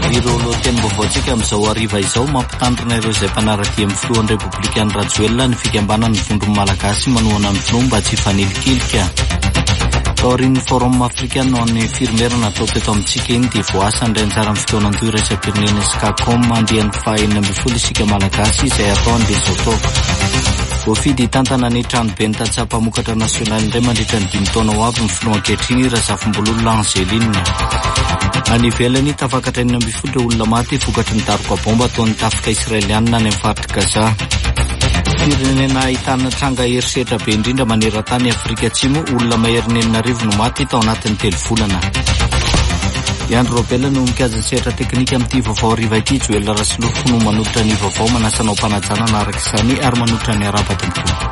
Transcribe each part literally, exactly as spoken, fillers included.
Ireo lohateny vaovaotsika amin'izao hariva izao mampitandrina ireo izay mpanaraty amin'ny filohan'ny Repoblikan'i Rajoelina ny fikambanana ny vondron'ny Malagasy manohana amin'ny filoha mba tsy hifanelikilika. Taorian'ny Forum Africain ho an'ny firmera natao teto amintsika iny dia voasa indray anjara amin'ny fotoanandoha iraisam-pirenena SCACOM andehan'ny fahaenina ambin'ny folo isika Malagasy izay atao andeha izao taoka. Voafidy tantana ny tranobe ny tantsaham-pamokatra nasionaly indray mandritra ny dimy taona ho avy ny filoha ankehitriny Razafimbololo Angeline. Any ivelany tafakatra enina ambin'ny folo ireo olona maty vokatry ny daroka bomba ataon'ny tafika Israelianina any amin'ny faritra Gaza. Firenena ahitana tranga herisetra be indrindra maneran-tany Afrika Atsimo, olona mahery enina arivo no maty tao anatin'ny telo volana. Leandro Robela no mikajy ny sehatra teknika amin'ity vaovao hariva ity. Joel Rasilofo no manolotra ny vaovao manasanao mpanajana araka izany ary manolotra ny araba tompoko.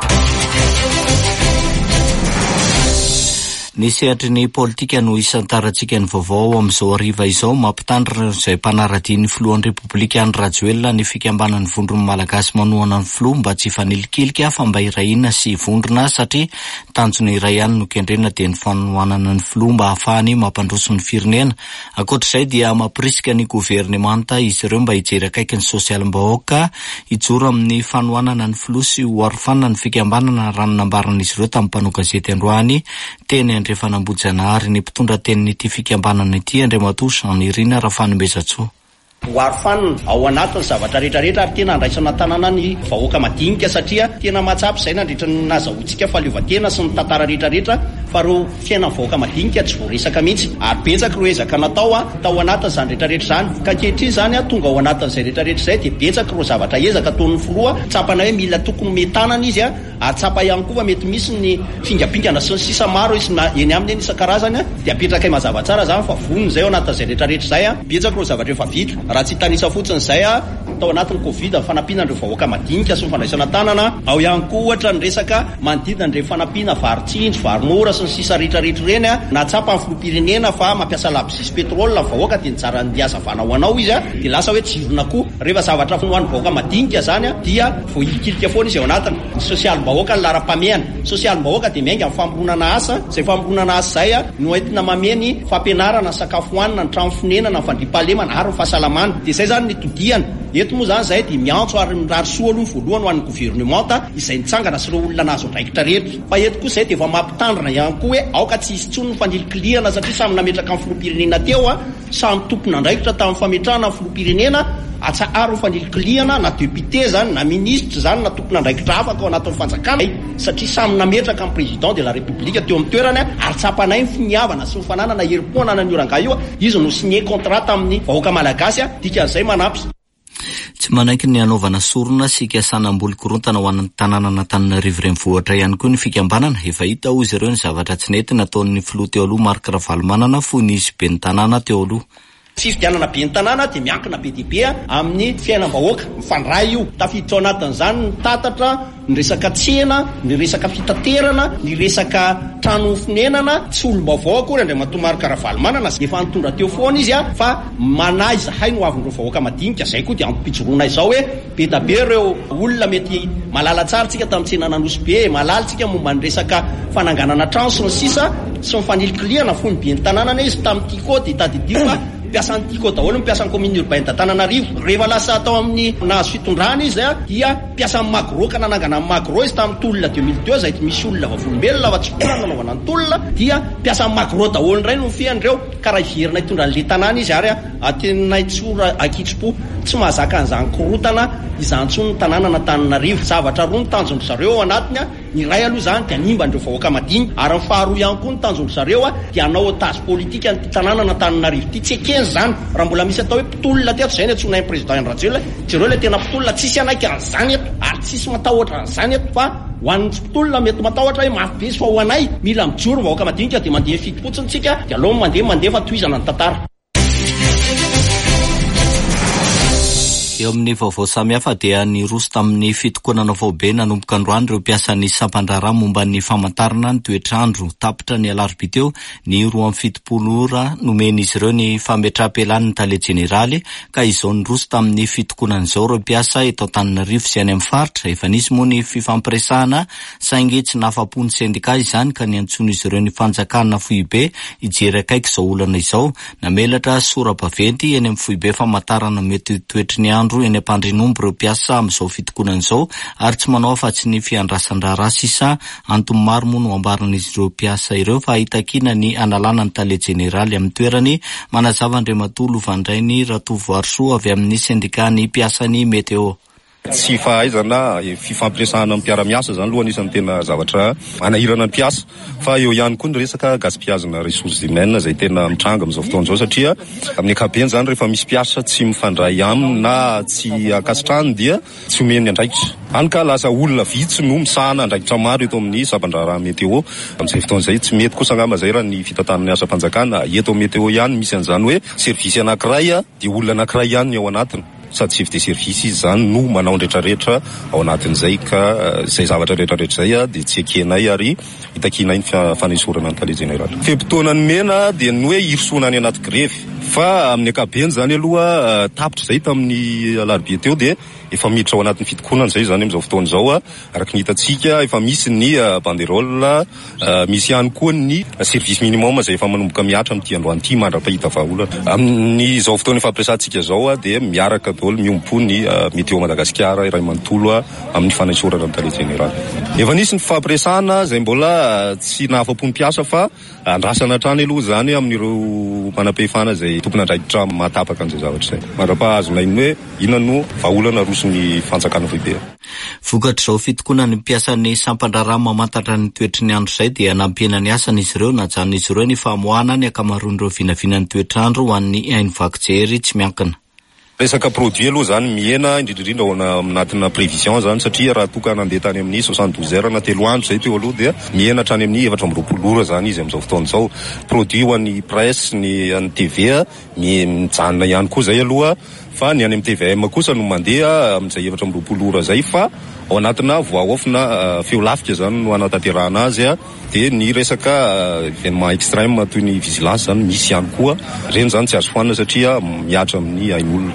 Ny sehatry ny politika no isantarantsika ny vaovao amin'izao hariva izao mampitandrina izay mpanaraty ny filohan'ny Repoblikan'i Rajoelina ny fikambanan'ny vondron'ny Malagasy manohana ny filoha mba tsy hifanelikilika fa mba irahina sy vondrona satria tanjony iray ihany no kendrena dia ny fanohanana ny filoha mba hahafahany mampandroso ny firenena. Ankoatr'izay dia mampirisika ny governemanta izy ireo mba hijery akaiky ny sosialim-bahoaka hijoro amin'ny fanohanana ny filoha sy ho arofanina ny fikambanana raha nambaran'izy ireo tamin'ny mpanao gazety androany teny rehefa nambojana ary ny mpitondra tenin'ity fikambanana ity Andriamatoa Jean Irina Rafanomezatsoa. Hoarofanina ao anatin'ny zavatra rehetrarehetra ary tena andraisana tanàna ny vahoaka madinika satria tena mahatsapy izay nandritra ny nazahoantsika fahaleovantena sy ny tantara rehetrarehetra fa reo fiainan'ny vahoaka madinika tsy voaresaka mihitsy ary betsaka ireo ezaka natao a tao anatin'izany rehetrarehetra izany ka ankehitriny izany a tonga ao anatin'izay rehetrarehetra izay dia betsaka ireo zavatra ezaka ataon'ny filoha tsapana hoe mila tokony metanana izy a ary tsapa ihany koa mety misy ny fingapingana sy ny sisa maro izy eny aminy isan-karazany a dia apetraka mazava tsara izany fa vonona izay ao anatin'izay rehetrarehetra izay a betsaka ireo zavatra efa vita raha tsy tanisa fotsiny izay a tao anatin'ny Covid ny fanampiana ireo vahoaka madinika sy ny fandraisana tanana ao ihany koa ohatra ny resaka manodidina ireo fanampiana varitsindry varimora sy ny sisa rehetrarehetra ireny a natsapa ny filoham-pirenena fa mampiasa labozisy petrolina vahoaka dia nitsara ny hazavana ho anao izy a dia lasa hoe jirona koa rehefa zavatra finohan'ny vahoaka madinika zany a dia voahilikilika foana izy ao anatiny. Ny sosialim-bahoaka ny lara-pamehana sosialim-bahoaka dia miainga amin'ny fampironana asa izay fampironana asa izay a no entina mameny fampianarana ny sakafo hohanina ny trano fonenana ny fandriam-pahalemana ary ny fahasalamana dia izay zany ny todiana eto moa zany izay dia miantso ary mirary soa aloha voalohany ho an'ny governemanta izay nitsangana sy ireo olona nazo andraikitra rehetra fa eto koa izay dia efa mampitandrina ihany koa hoe aoka tsy hisy tsony ny fandilikiliana satria samy nametraka amin'ny filoham-pirenena teo a samy tompona andraikitra tamin'ny fametrahana amin'ny filoham-pirenena atsaharo ny fandilikiliana na député zany na ministre zany na tompona andraikitra afaka ao anatin'ny fanjakana satria samy nametraka amin'ny président de la république teo amin'ny toerany ary tsapanay ny finiavana sy ny fananana herim-po ny oranga io izy no signé contrat amin'ny vahoaka malagasy a dikan'izay manampy. Tsy manaiky ny anaovana sorona sy ikasanam-boly korontana ho an'ny tanàna Antananarivo renivohitra ihany koa ny fikambanana efa hita ho izy ireo ny zavatra tsy nety nataon'ny filoha teo aloha Marc Ravalomanana fo ny izy be ny tanàna teo aloha. Fifidianana be ny tanàna dia miankina be dia be amin'ny fiainam-bahoaka mifandray io tafiditra ao anatin'izany ny tatatra ny resaka tsena ny resaka fitaterana ny resaka trano fonenana tsy olom-baovao akory Andriamatoa Marc Ravalomanana efa nitondra teo foana izy a fa manahy zahay no avin'ireo vahoaka madinika izay koa dia ampijoroana izao hoe be da be ireo olona mety malala tsara tsika tamin'ny tsena nanosy be malala tsika momba ny resaka fananganana trano sy ny sisa sy ny fanilikiliana fony be ny tanànana izy tamin'ity koa dia tadidio fa piasan'ny tiko daholo mipiasan'ny commune urbaine d'Antananarivo rehefa lasa atao amin'ny nahazo fitondrana izy a dia piasan'ny magro ka nanangana amin'ny magro izy tamin'ny tolona deux mille deux izay misy olona vavolombelona fa tsy foana nanaovana ny tolona dia piasan'ny magro daholo indray no fiandreo ka raha iverina hitondra an'le tanàna izy ary a tenay tsora akitso-po tsy mahazaka an'izany korotana izany tsony ny tanàna Antananarivo zavatra roa ny tanjony zareo ao anatiny a ny ray aloha zany dia nimba andreo vahoaka madinika ary ny faharoa ihany koa ny tanjony zareo a dia anao otage politika ny tanàna Antananarivo ty tsy ekeny zany raha mbola misy atao hoe mpitolona teto izay ny antsoina ny président Rajoelina jereo le tena mpitolona tsisy anaiky an'izany eto ary tsisy matahotra an'izany eto fa ho an'ny mpitolona mety matahotra hoe mafy be sy fa ho anay mila mijoro vahoaka madinika dia mandeha fity fotsiny tsika dia aloha mandeha mandeha fa tohizana ny tantara. Eo amin'ny vaovao samihafa dia ny roso tamin'ny fitokonana vaobe nanomboka androany ireo mpiasan'ny sampandrara momba ny famantarana ny toetrandro. Tapitra ny alarobia teo ny roa amby fitopolo ora nomen'izy ireo ny fametraha-pelan'ny tale jeneraly ka izao ny roso tamin'ny fitokonana izao ireo mpiasa eto Antananarivo sy any amin'ny faritra. Efa nisy moa ny fifampiresahana saingy tsy nahafa-pony sendika izany ka ny antsoina izy ireo ny fanjakana Foibe hijery akaiky izao olana izao. Namelatra sora-baventy eny amin'ny Foibe famantarana mety toetry ny andro eny am-pandrinombo ireo mpiasa amin'izao fitokonana izao ary tsy manao afa-tsy ny fiandrasan-draharaha sisa. Antony maro moa no ambaran'izy ireo mpiasa ireo fa hitakina ny analana ny tale jeneraly amin'ny toerany. Manazava Andriamatolo Vandrainy Ratovoarsoa avy amin'ny sendikany mpiasan'ny meteo. Tsy fahaizana fifampiresahana amin'ny mpiara-miasa zany aloha anisan'ny tena zavatra anahirana ny mpiasa fa eo ihany koa ny resaka gaspillage-na ressources humaines zay tena mitranga amin'izao fotoana izao satria amin'ny ankapobeny zany rehefa misy mpiasa tsy mifandray aminy na tsy akasitrany dia tsy omeny andraikitra. Hany ka lasa olona vitsy no misahana andraikitra maro eto amin'ny sampandraraha meteo. Amin'izay fotoana izay tsy mety kosa angamba zay raha ny fitantanany asa-panjakana eto meteo ihany misy an'izany hoe servisy anankiray dia olona anankiray ihany ny ao anatiny. Sady chef de service izy zany no manao rehetrarehetra ao anatin'izay ka izay zavatra rehetrarehetra izay dia tsy ekenay ary hitakinay ny fanesorana ny tale jeneraly. Fempotoana ny mena dia ny hoe hirosoana any anaty grevy fa amin'ny ankapobeny zany aloha tapitra izay tamin'ny alarobia teo dia efa miditra ao anatin'ny fitokonana izay zany amin'izao fotoana izao araka ny hitantsika efa misy ny banderole, misy ihany koa ny service minimum izay efa manomboka miatra amin'ity androany ity mandra-pahita vahaolana. Amin'izao fotoana efa ampiresantsika izao dia miaraka daholo miompo ny meteo Madagasikara iray manontolo amin'ny fanesorana ny tale jeneraly. Efa nisy ny fampiresahana izay mbola tsy nahafa-pony mpiasa fa andrasana hatrany aloha zany amin'ireo manam-pehefana izay tompony andraikitra mahatapaka an'izay zavatra izay. Mandra-pahazonay ny hoe inona no vahaolana roson'ny fanjakana Foibe. Vokatra izao fitokonany mpiasan'ny sampandraraha mamantatra ny toetry ny andro izay dia nampiena ny asan'izy ireo najanon'izy ireo ny famoahana ny akamaroan'ireo vinavinan'ny toetrandro ho an'ny hainy vaky-jery tsy miankina. Resaka produit aloha zany miena indrindrindrindra ao anatina prévision zany satria raha toka nandeha tany amin'ny soixante-douze heures na telo andro zay teo aloha dia miena hatrany amin'ny efatra amby roapolo ora zany izy amin'izao fotoana izao. Produit ho an'ny presse ny an'ny T V A mijanona ihany koa zay aloha fa ny any amin'ny T V M kosa no mandeha amin'izay efatra amby roapolo ora zay fa ao anatina voaofina feo lafika zany no anatanterahana azy dia ny resaka événement extrême toy ny vigilance zany misy ihany koa reny zany tsy azo foanina satria miatra amin'ny ain'olona.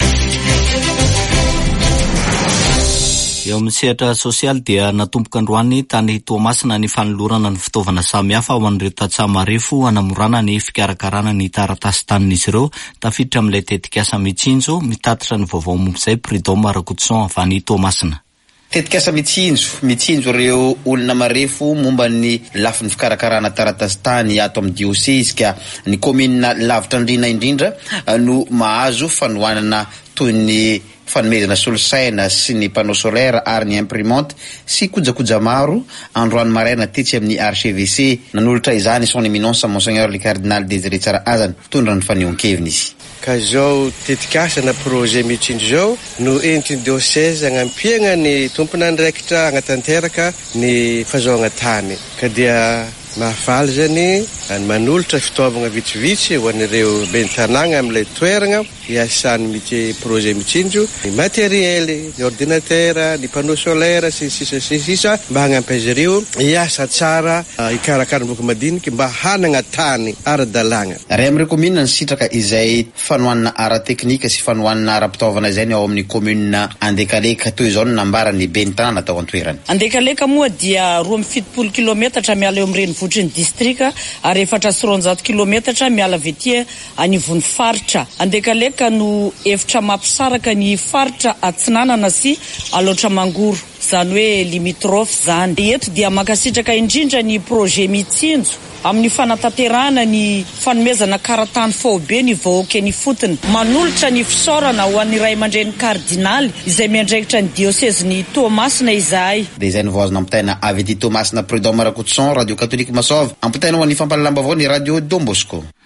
Eo amin'ny sehatra sosialy dia natomboka androany tany Toamasina ny fanolorana ny fitaovana samihafa ho an'ireo tantsaha marefo hanamorana ny fikarakarana ny taratasy tanin'izy ireo. Tafiditra amin'ilay tetikasa mitsinjo mitatitra ny vaovao momb'izay Prud'homme Rakotoson avy any Toamasina. Tetikasa mitsinjo, mitsinjo ireo olona marefo momba ny lafin'ny fikarakarana taratasy tany ato amin'ny diocèse ka ny commune lavitra andrina indrindra no mahazo fanohanana toy ny fanomezana solosaina sy ny panneau solaire ary ny imprimante sy kojakoja maro. Androany maraina tetsy amin'ny R C V C nanolotra izany son éminence Monseigneur le cardinal Désiré Tsaraazany tondra ny fanehoan-keviny izy. Ka zao tetikasa na projet mitsinjo zao no entiny diocèse agnampiagna ny tompona andraikitra agnatanteraka ny fahazoagna tany ka dia mahafaly zany any manolotra fitaovagna vitsivitsy ho an'ireo ben'ny tanàgna amin'ilay toeragna hiasany mity projet mitsinjo ny matériel, ny ordinateur, ny panneau solaire sy sisa sy sisa mba hagnampy azy ireo hiasa tsara hikarakara boky madiniky mba hanagna tany ara-dalàgna. Ray amin'ireo commune ny sitraka izay fanohanana ara-teknika sy fanohanana ara-pitaovana izay ny ao amin'ny commune Andekaleka toy izao no nambarany ben'ny tanàna tao an-toerany. Andekaleka moa dia roa amby fitopolo kilometatra miala eo amin'ny renivohitr'ny distrika ary efatra sy roanjato kilometatra miala avy ety anivon'ny faritra. Andekaleka no efitra mampisaraka ny faritra Atsinanana sy Alotra Mangoro, zany hoe limitrophe zany. Eto dia makasitraka indrindra ny projet mitsinjo amin'ny fanatanterahana ny fanomezana karatany Foibe ny vahoaka ny fotony, manolotra ny fisaorana ho an'ny ray aman-dreny kardinaly izay miandraikitra ny diocèse ny Toamasina izahay. Dia izay ny voazona ampitaina avy ety Toamasina Prud'homme Rakotoson, Radio Catholique Masova, ampitaina ho an'ny fampalalambavao ny Radio Dom Bosco.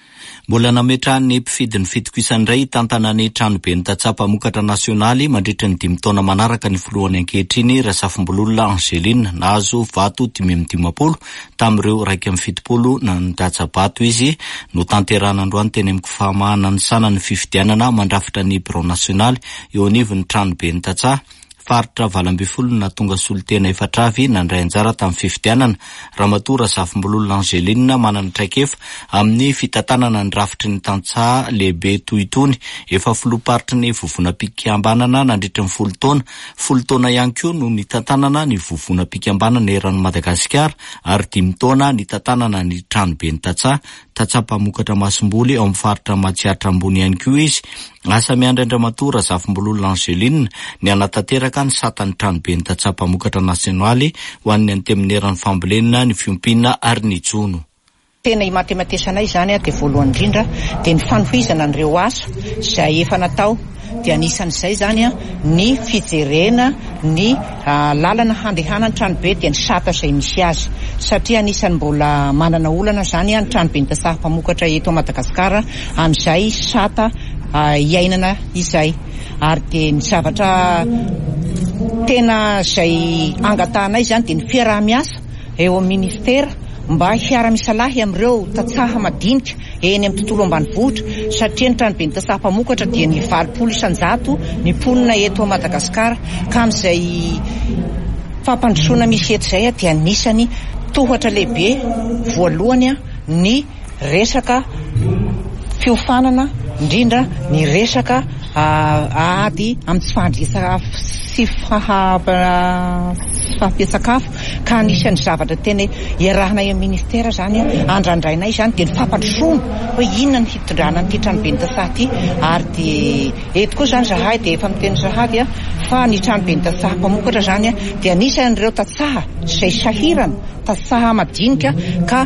Mbola nametrahany ny mpifidin'ny fitokisandray tantanany tranobe ny tatsapa-mokatra nasionaly mandritra ny dimy taona manaraka ny voalohany ankehitriny Rasafimbololona Angeline nahazo vato dimy amby dimapolo tamin'ireo raiky amby fitopolo na ny datsabato izy no tanterana androany teny amin'ny fahamahanany sanany fifidianana mandrafitra ny Bureau Nasionaly eo anivon'ny tranobe ny tatsa faritra valambifolo na tonga solitena efatravy nandray anjara tamin'ny fifidianana. Ramatoa Rasafimbololona Angeline manana traikefa amin'ny fitantanana ny rafitry ny tantsaha lehibe toy itony. Efa filoparitry ny vovonam-pikambanana nandritra ny folo taona. Folo taona ihany koa no nitantanana ny vovonam-pikambanana eran'ny Madagasikara ary dimy taona nitantanana ny tranobe ny tatsaha. Tatsapa-mokatra Masimboly ao amin'ny faritra Matsiatra ambony ihany koa izy. Asa miandry Ramatoa Rasafimbololona Angeline ny anatanteraka ny satan'ny tranobe ny tatsapa-mokatra nasionaly ho an'ny antemin'eran'ny fambolena ny fiompiana ary ny jono. Tena imatematesanay zany dia voalohany indrindra dia ny fanohizana an'ireo asa izay efa natao dia anisan'izay zany ny fijerena ny lalana handehanany tranobe dia ny sata izay misy azy satria anisany mbola manana olana zany ny tranobe ny tatsapa-mokatra eto Madagasikara amin'izay sata iainana izay ary dia ny zavatra tena izay angatahanay zany dia ny fiaraha-miasa eo amin'ny ministera mba hiara-misalahy amin'ireo tatsaha madinika eny amin'ny tontolo ambanivohitra satria ny tranobe ny tatsapa-mokatra dia ny valopolo isanjato ny mponina eto Madagasikara ka amin'izay fampandrosoana misy eto izay dia anisany tohatra lehibe voalohany ny resaka fiofanana indrindra ny resaka ady amin'ny tsy fahandrisaka sy fahampiasakafo ka anisany zavatra tena iarahana eo ministera zany andrandrainay zany dia ny fampandrosoana hoe inona ny hitondrana nyity tranobe ny tatsaha ity ary dia eto koa zany zahay dia efa miteny zahady fa ny tranobe ny tatsaha-pamokatra zany dia anisan'ireo tatsaha izay sahirana tatsaha madinika ka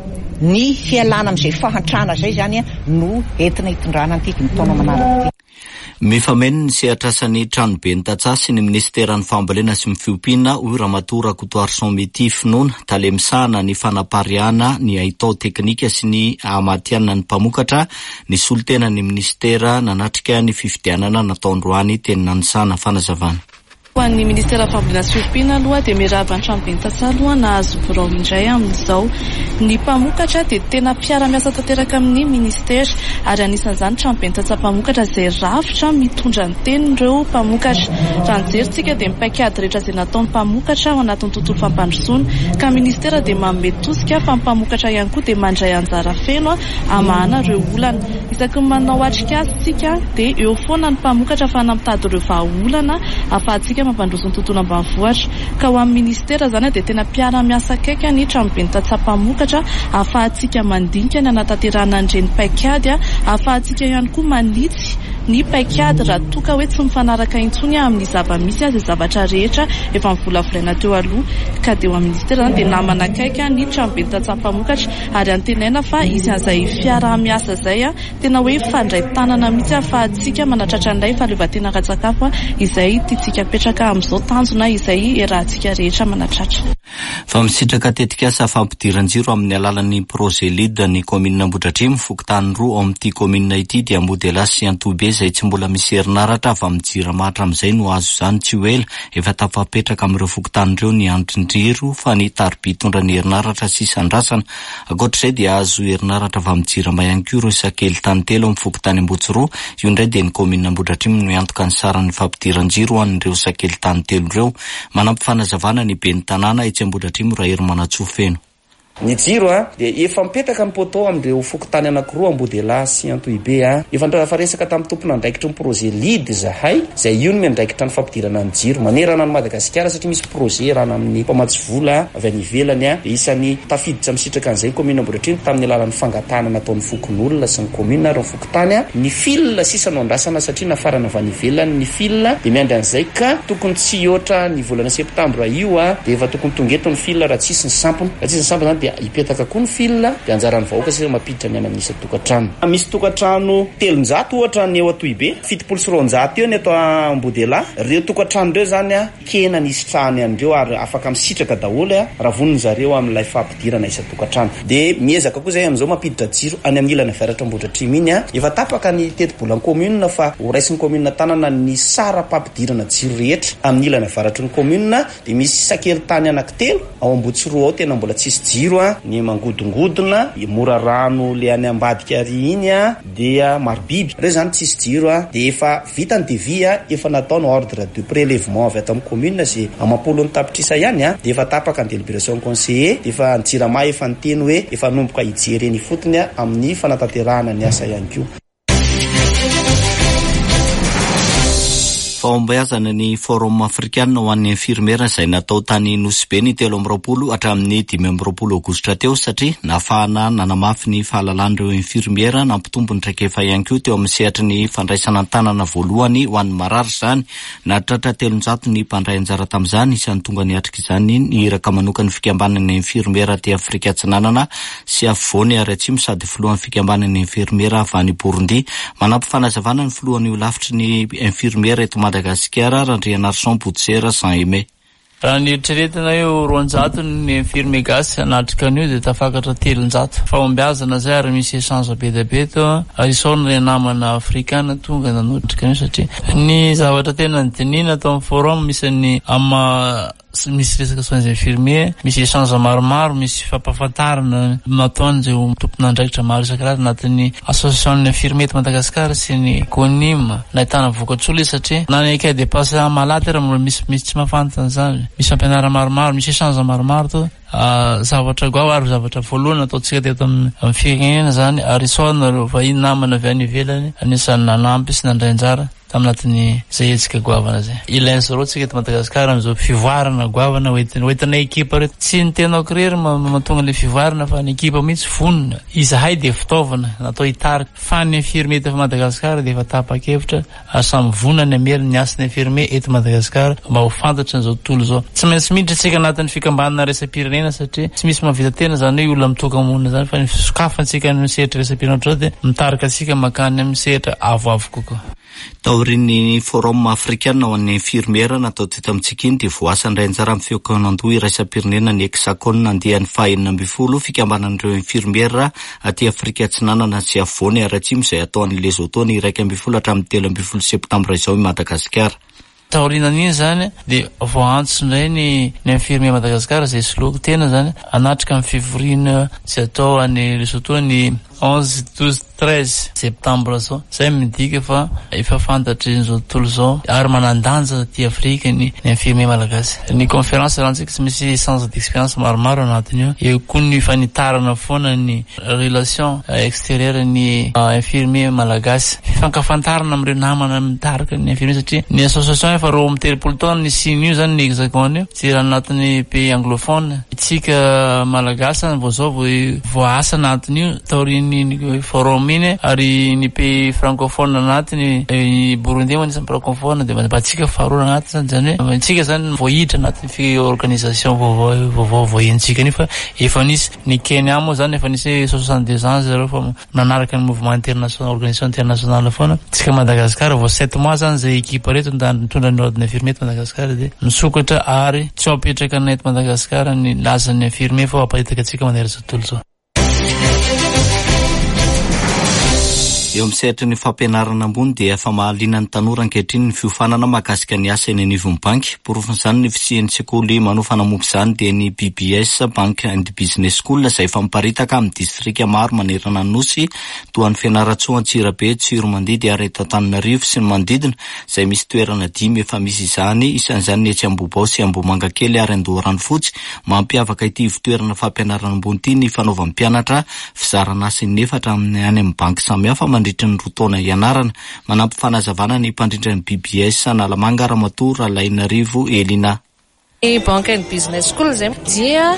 ny fialana amin'izay fahantrana zay zany no entina hitondrana an'ity dimy taona manaraka ity. Mifameno ny sehatrasany tranobe ny tatsaha sy ny ministeran'ny fambolena sy ny fiompiana hoy Ramatoa Rakotoary Somety finoana talemisahana ny fanapariana ny haitao teknika sy ny amatiana ny mpamokatra ny solitena ny ministera nanatrika ny fifidianana nataondroany teny nanisana fanazavana. Ho an'ny ministera fambolena sy fiompiana aloha dia mirava ny tranobe ny tatsaha aloha nahazo birao indray amin'izao. Ny mpamokatra dia tena mpiara-miasa tanteraka amin'ny ministera ary anisan'izany tranobe ny tatsaha-mpamokatra izay rafitra mitondra ny tenin'ireo mpamokatra. Raha ny jerintsika dia mipaikady rehetra izay nataon'ny mpamokatra ao anatin'ny tontolo fampandrosoana ka ministera dia manome tosika fa ny mpamokatra ihany koa dia mandray anjara feno amahana ireo olana. Isaky ny manao atrika azy tsika dia eo foana ny mpamokatra fa namitady ireo vahaolana afahantsika mampandroso ny tontolo ambanivohitra ka ho amin'ny ministera zany dia tena mpiara-miasa akaiky ny tranobe ny tatsapa-mokatra afahantsika mandinika ny anatanterana an'ireny paikady afahantsika ihany koa manitsy ny paikady raha toka hoe tsy mifanaraka intsony amin'ny zava-misy azy zavatra rehetra efa mivolavoraina teo aloha ka dia ho amin'ny ministera zany dia namana akaiky ny tranobe ny tatsapa-mokatra ary antenaina fa izy an'izay fiaraha-miasa zay tena hoe fandray tanana mihitsy afahantsika manatratra an'ilay fahaleovantena ara-tsakafo izay tiantsika petraka amin'izao tanjona izay erahantsika rehetra manatratra. Fa misitraka tetikasa fampidiran-jiro amin'ny alalan'ny projet lead ny komina Ambohidratrimo fokontany roa ao amin'ity komina ity dia Modela sy Antobe izay tsy mbola misy herinaratra avy amin'ny Jiramahatra amin'izay no azo izany tsy ho ela efa tafapetraka amin'ireo fokontany ireo ny andrin-jiro fa ny tarby tondra ny herinaratra sy isandrasana. Ankoatr'izay dia azo herinaratra avy amin'ny Jirama ihany koa ireo sakely tany telo amin'ny fokontany Ambohitsiro. Io indray dia ny komina Ambohidratrimo no antoka ny saran'ny fampidiran-jiro ho an'ireo sakely tany telo ireo. Manampy fanazavana ny ben'ny tanàna etsy Ambohidratrimo Rahery Manatsofeno. Ny jiro a dia efa mipetaka ny poto amin'ireo fokontany anankiroa Modela sy Antobe a efa fa resaka tamin'ny tompona andraikitra ny projet lead zahay izay io no miandraikitra ny fampidirana ny jiro manerana ny Madagasikara satria misy projet rana amin'ny mpamatsivola avy any ivelany a dia isany tafiditra misitraka an'izay komina Ambohidratrimo tamin'ny alalan'ny fangatana nataon'ny fokon'olona sy ny komina ary ny fokontany a ny fil sisa no andrasana satria nafarana avy any ivelany ny fil dia miandry an'izay ka tokony tsy oatra ny volana septambra io a dia efa tokony tongeto ny fil raha tsisy ny sampony raha tsisy ny sampony dia ipetaka koa ny fil dia anjaran'ny vahoaka sy mampiditra ny ananisa tokantrano. Misy tokantrano telonjato ohatra ny eo Atoibe, fitopolo sy roanjato eo ny eto Ambodela. Reo tokantrano reo zany a kena nisy trano andreo ary afaka misitraka daholo a raha vonony zareo amin'ilay fampidirana isa tokantrano. Dia miezaka koa zay amin'izao mampiditra jiro any amin'ny ilany avaratra Ambohidratrimo iny a. Efa tapaka ny teti-bolan'ny commune fa ho raisin'ny commune tanana ny sara pampidirana jiro rehetra amin'ny ilany avaratry ny commune. Dia misy sakely-tany anankitelo ao Ambohitsiroa ao tena mbola tsisy jiro a, ny mangodongodona, mora rano le any Ambadika ary iny a, dia Marobiby reo zany tsisy jiro a. Dia efa vita ny devis a, efa natao ny ordre de prélèvement avy ato amin'ny commune sy amapolo ny tapitrisa ihany a. Dia efa tapaka ny délibération conseiller, dia efa ny Jirama efa niteny hoe efa nomboka hijery eny fotony a amin'ny fanatanterahana ny asa ihany koa. Fahombiazana ny forum africain ho an'ny infirmiera izay natao tany Nosy ny telo amby roapolo hatramin'ny dimy amby roapolo aogositra teo satria nahafahana nanamafy ny fahalalan'ireo infirmiera nampitombo ny traikefa ihany koa teo amin'ny sehatry ny fandraisana tanana voalohany ho an'ny marary izany. Nahatratra telonjato ny mpandray anjara tamin'izany isan'ny tonga ny atrika izany ny iraka manokany fikambanana infirmiera ty Afrika Atsinanana sy afovoany ary atsimo sady filohan'ny fikambanana infirmiera avy any Burundi. Manampy fanazavana ny filohan'ny olafitry ny infirmiera eto Madagasikara Randrianarson Poutsera Saint-Aimé. Raha ny eritreretina eo roanjato ny infirmier gasy anatrika an'io dia tafakatra telonjato. Fahombiazana zay ary misy échange be dia be teo arisaona ny namana afrikana tonga nanotrika an'io satria ny zavatra tena nydinina tao amin'ny forum misy ny ama misy resaka soins infirmiers, misy échange maromaro, misy fampafantarana nataony zay tompon'andraikitra maro isan-karazany anatin'ny association infirmiers eto Madagasikara sy ny CONIM nahitana voka-tsoa izy satria na ny cas de patient malady raha misy misy tsy mahafantatra zany. Misy fampianarana maromaro, misy échange maromaro to zavatra goao ary zavatra voalohany ataontsika teto amin'ny firenena zany ary isaona reo vahiny namana avy any ivelany anisan'ny nanampy sy nandray anjara taminatin'ny zay etsika goavana zay. Ilainy zaro tsika eto Madagasikara amin'izao fivoarana goavana hoentina hoentina ekipa reto tsy ny tena korery mahatonga le fivoarana fa ny ekipa mihitsy vonona izahay dia fitaovana natao hitarika fa ny infirmier eto Madagasikara dia efa tapa-kevitra ary samy vonana amely ny asany infirmier eto Madagasikara mba ho fantatra n'izao tontolo zao. Tsy maintsy miditra tsika anatin'ny fikambanana resam-pirenena satria tsy misy mahavita tena zany hoe olona mitoka-monina zany fa ny sokafantsika ny sehatra resam-pirenena ohatr'izao dia mitarika asika makany amin'ny sehatra avoavo kokoa. Taorian'ny forum africain ho an'ny infirmiera natao teto amintsika iny dia voasa indray anjara amin'ny fihokanandoha iraisam-pirenena ny Hexacone nandehan'ny fahaenina amby folo fikambanan'ireo infirmiera aty Afrika Atsinanana sy afovoany ary atsimo izay ataon'ny Lesotho ny iraika amby folo hatramin'ny telo amby folo septambra izao i Madagasikara. Taorianan'iny zany dia voantso indray ny ny infirmier Madagasikara zay sloka tena zany anatrika amin'ny fivoriana sy atao any Lesotho ny onze, douze, treize septambra zao. Zay midika fa efa fantatry izao tontolo zao ary manandanja ty Afrika ny infirmier malagasy. Ny conférence rantsika tsy misy échange d'expérience maromaro anatiny io. Eo koa ny fanitarana foana ny relation extérieure ny infirmier malagasy. Fankafantarana amin'ireo namana mitarika ny infirmier satria ny association efa roa amby telopolo taona ny siny io zany ny Hexacone io. Tsy raha anatin'ny pays anglophone. Itsika malagasy vao zao vao asa anatiny io taorian'ny ny forum iny ary ny pays francophone anatiny ny Burundi mo nisy francophone dia mba tsika faharoa anatiny zany hoe tsika zany voahitra anatin'ny organisation vaovao vaovao voahentsika iny fa efa nisy ny Kenya mo zany efa nisy soixante-deux ans zareo fa nanaraka ny mouvement international organisation internationale foana. Tsika Madagasikara vao sept mois zany zay ekipa reto mitondra ny ordre infirmier eto Madagasikara dia misokatra ary tsy apetraka ny eto Madagasikara ny lazan'ny infirmier fa apahitaka atsika manerana tontolo zao. Eo amin'ny sehatra ny fampianarana ambony dia efa mahaliana ny tanora ankehitriny ny fiofanana mahakasika ny asa eny anivon'ny banky. Porofin' izany ny fisian'ny sekoly manao fanamompy izany dia ny B B S Bank and Business School izay efa miparitaka amin'ny distrika maro manerana ny Nosy toa ny Fianaratsoa, Antsirabe, Tsiromandidy ary eto Antananarivo sy ny manodidina izay misy toerana dimy efa misy izany isan'izany ny etsy Ambobao sy Ambomangakely ary Andoharanofotsy. Mampiavaka ity toerana fampianarana ambony ity ny fanaovan'ny mpianatra fizarana asa inefatra amin'ny any amin'ny banky samihafa mandritra ny roa taona ianarana. Manampy fanazavana ny mpandrindra ny B B S Nalamanga Ramatoa Ralainarivo Elina. Ny Bank and Business School zay dia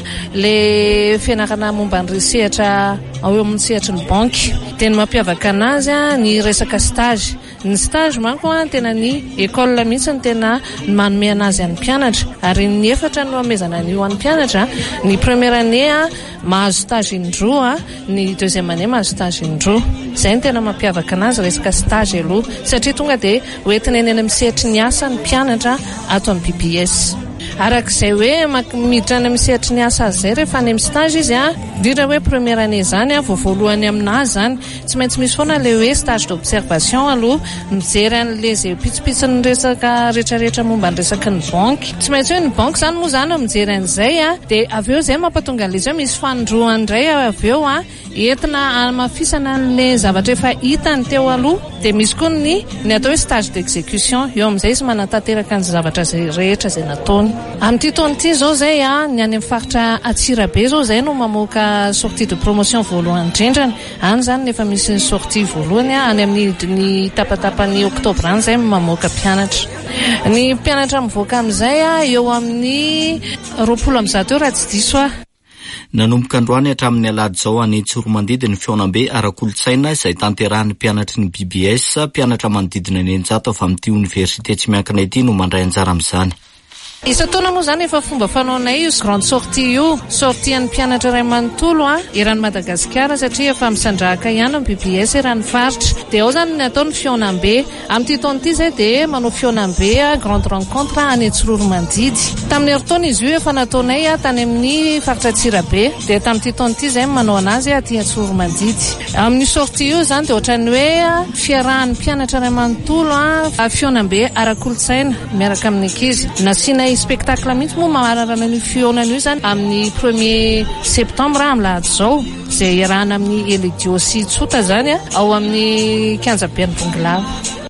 le fianarana momba ny resehatra ao amin'ny sehatra ny banky. Tena mampiavaka anazy ny resaka stage. Ny stage manko a tena ny école mihitsy ny tena manome anazy any mpianatra, ary ny efatra no amezana ny ho an'ny mpianatra. Ny première année a mahazo stage indroa, ny deuxième année mahazo stage indroa. Zay ny tena mampiavaka anazy resaka stage aloha, satria tonga dia hoentina eny amin'ny sehatry ny asa ny mpianatra ato amin'ny B B S. Arak'izay hoe miditra any amin'ny sehatry ny asa azy zay rehefa any amin'ny stage izy a, dira hoe première année zany a, voavoalohany aminazy zany tsy maintsy misy foana le hoe stage d'observation aloha, mijery an'le zay pitsopitsony resaka rehetrarehetra momba ny resaka ny banky. Tsy maintsy hoe ny banky zany moa zany mijery an'izay a, dia avy eo zay mampatonga an'izy hoe misy fanindroany indray avy eo a, entina amafisana an'le zavatra efa hitany teo aloha. Dia misy koa ny ny atao hoe stage d'exécution, eo amin'izay izy manatateraka ny zavatra zay rehetra zay nataony. Amin'ity taona ity zao zay a, ny any amin'ny faritra Atsirabe zao zay no mamoaka sortie de promotion voalohany indrindrany. Any zany nefa misy ny sortie voalohany a, any amin'ny ny tapatapany oktobra any zay mamoaka mpianatra. Ny mpianatra mivoaka amin'izay a, eo amin'ny roapolo amby zato eo raha tsy diso a. Nanomboka androany hatramin'ny alady zao any Tsoromandedy ny Fiaonambe ara-kolotsaina izay tanterahan'ny mpianatry ny B B S, mpianatra manodidina ny eninjato avy amin'ity université tsy miankina ity no mandray anjara amin'izany. Isan-taona moa zany efa fomba fanaonay io grande sortie io, sortie an'ny mpianatra iray manontolo a eran'ny Madagasikara, satria efa misandrahaka ihany ny B B S eran'ny faritra. Dia ao zany ny ataony Fiaonambe. Amin'ity taona ity zay dia manao Fiaonambe a grande rencontre any Tsoromandedy. Tamin'ny heritaona izy io efa nataonay a tany amin'ny faritra Atsirabe, dia tamin'ity taona ity zay manao anazy aty Tsoromandedy. Amin'ny sortie io zany dia ohatrany hoe fiarahan'ny mpianatra iray manontolo a Fiaonambe ara-kolotsaina miaraka amin'ny ankizy. Nasiana spectacle mihitsy moa mahararana ny fionana io zany amin'ny premier septembre amin'ny lahady zao, izay iarahana amin'ny Elidiosy Tsota zany a, ao amin'ny Kianja Be ny Bongolava.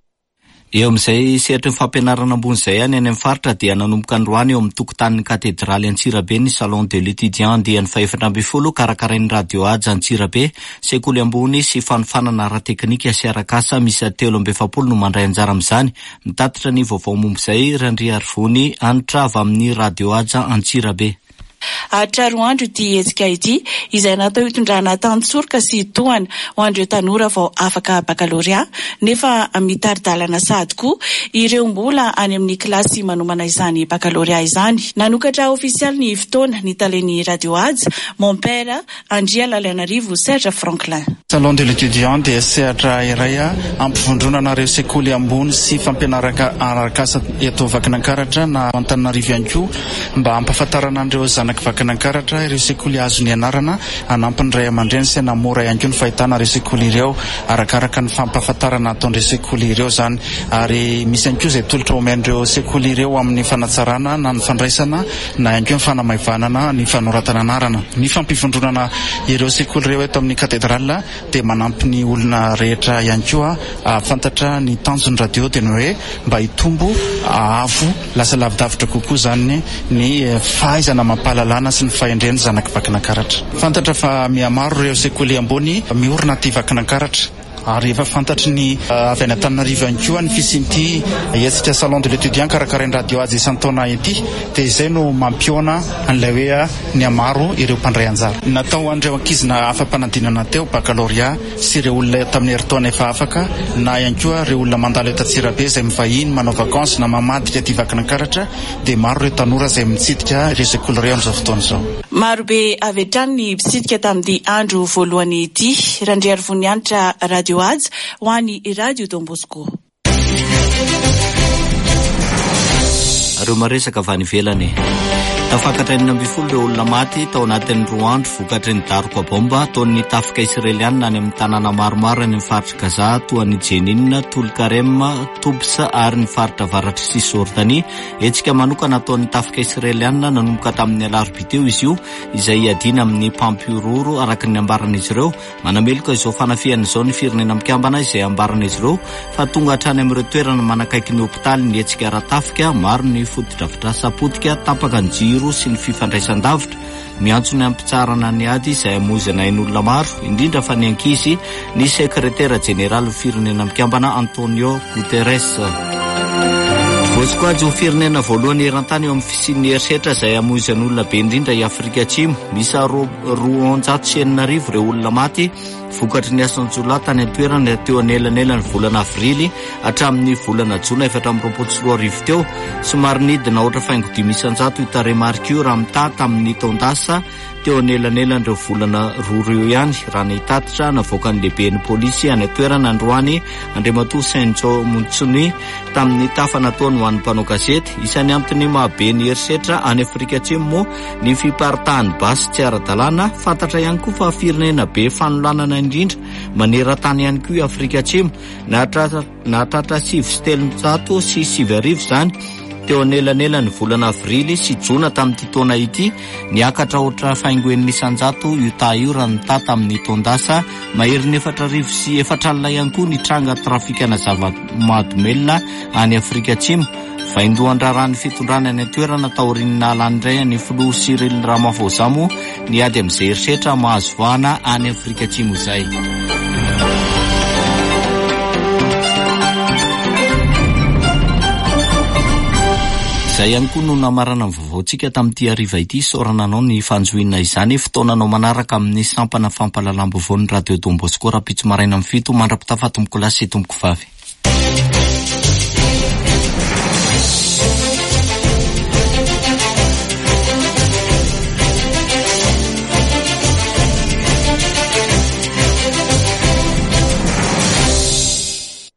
Eo amin'izay sehatra ny fampianarana ambony izay any any amin'ny faritra dia nanomboka androany eo amin'ny tokotanin'ny katedraly Antsirabe ny salon de l'étudiant dian'ny faefatra amby folo karakarain'ny radio Aja Antsirabe, sekoly ambony sy fanofanana ara-teknika sy arakasa misy telo amby efapolo no mandray anjara amin'izany. Mitatitra ny vaovao momba izay Randria Arvony anitra avy amin'ny radio Aja Antsirabe. Hatraro andro ity hetsika ity izay natao hitondrana tantsoroka sy tohana ho andreo tanora vao afaka baccalauréat, nefa mitari-dalana sady koa ireo mbola any amin'ny kilasy manomana izany baccalauréat izany. Nanokatra ofisialy ny fotoana ny taleny radio Aja mon père Andria Lalianarivo Serge Franklin. Salon de l'étudiant dia sehatra iray ampivondronanareo sekoly ambony sy fampianarana arakasa eto Vakinankaratra na Antananarivo ihany koa mba ampahafantarana andreo zanaky Vakinankaratra ireo sekoly azo ny anarana, anampiny ray aman-dreny sy namora ihany koa ny fahitana ireo sekoly ireo arakaraka ny fampahafantarana ataondreo sekoly ireo zany. Ary misy ihany koa izay tolotra omendreo sekoly ireo amin'ny fanatsarana na ny fandraisana na ihany koa ny fanamaivana ny fanoratana anarana. Ny fampivondronana ireo sekoly ireo eto amin'ny katedrala dia manampy ny olona rehetra ihany koa fantatra ny tanjon'ny radio dia ny hoe mba hitombo avo lasa lavidavitra kokoa zany ny fahaizana mampahalalana sy ny fahendreny zanaky Vakinankaratra. Fantatra fa mihamaro ireo sekoly ambony miorina ty Vakinankaratra, ary efa fantatry ny avy any Antananarivo ihany koa ny fisin'ity hetsika salon de l'étudiant karakarain'ny radio Aja isan-taona ity, dia izay no mampiona an'ilay hoe ny amaro ireo mpandray anjara. Natao andreo ankizy na afa-panadinana teo baccalauréat sy ireo olona tamin'ny heritaona efa afaka, na ihany koa ireo olona mandalo eto Atsirabe izay mivahiny manao vakansa na mamadika ty Vakinankaratra, dia maro ireo tanora izay mitsidika ireo sekoly ireo amin'izao fotoana izao. Marobe avy hatrany ny mitsidika tamin'ny andro voalohany ity. Randria Arvony anitra radio Aja ho an'ny radio Don Bosco. Areo maresaka avy any ivelany. Tafakatra enina amby folo ireo olona maty tao anatin'ny roa andro vokatry ny daroka bomba ataon'ny tafika Israeliana any amin'ny tanàna maromaro any amin'ny faritra Gaza, toa ny Jenin, Tulkarem, Tubsa ary ny faritra avaratra Cisjordanie. Hetsika manokana ataon'ny tafika Israeliana nanomboka tamin'ny alarobia teo izy io, izay iadina amin'ny mpampiororo araka ny ambaran'izy ireo. Manameloka izao fanafiana izao ny firenena mikambana izay ambaran'izy ireo fa tonga hatrany amin'ireo toerana manakaiky ny hopitaly ny hetsika ara-tafika, maro ny foto-dravitra sapotika, tapaka ny jiro sy ny fifandraisan-davitra. Miantso ny ampitsarana ny ady izay amozana ain'olona maro, indrindra fa ny ankizy, ny sekretera jeneraly firenena mikambana Antonio Guterres. Voatsy koa jo firenena voalohany eran-tany eo amin'ny fisian'ny herisetra izay amoizan'olona be indrindra i Afrika Atsimo. Misy roa onjato sy enina arivo ireo olona maty vokatry ny asan'ny Jolay tany an-toerana teo anelanelany volana Avrily hatramin'ny volana Jona efatra amby roapolo sy roa arivo teo. Somary nidina ohatra faingo dimy isan-jato io tarehimarika io raha mitaha tamin'ny taondasa teo anelanelany ireo volana roa ireo ihany. Raha ny tatitra navoaka ny lehiben'ny polisy any an-toerana androany Andriamatoa Saint-Jean Montsony tamin'ny tafa nataony ho an'ny mpanao gazety. Isany antony mahabe ny herisetra any Afrika Atsimo moa ny fiparitahan'ny basy tsy ara-dalàna. Fantatra ihany koa fa firenena be fanolanana indrindra maneran-tany ihany koa i Afrika Atsimo. Nahatratra sivy sy telonjato sy sivy arivo izany teo anelanelany volana Avrily sy Jona tamin'ity taona ity. Niakatra ohatra faingoen'ny isan-jato io ta io raha nitaha tamin'ny taondasa. Maherin'ny efatra arivo sy efatra alina ihany koa ny tranga trafikana zava-mahadomelona any Afrika Atsimo. Vaindohan-draharaha ny fitondrana any an-toerana taorian'ny alan'indray ny filoha Cyril Ramaphosa moa niady amin'izay herisetra mahazo vahana any Afrika Atsimo izay. Izay ihany koa no namarana ny vaovaontsika tamin'ity hariva ity. Saorananao ny fanjoina izany fotoananao manaraka amin'ny sampana fampahalalam-baovao ny radio Don Bosco rapitso maraina amin'ny fito mandrapitafa tomboko lasy tomboko vavy.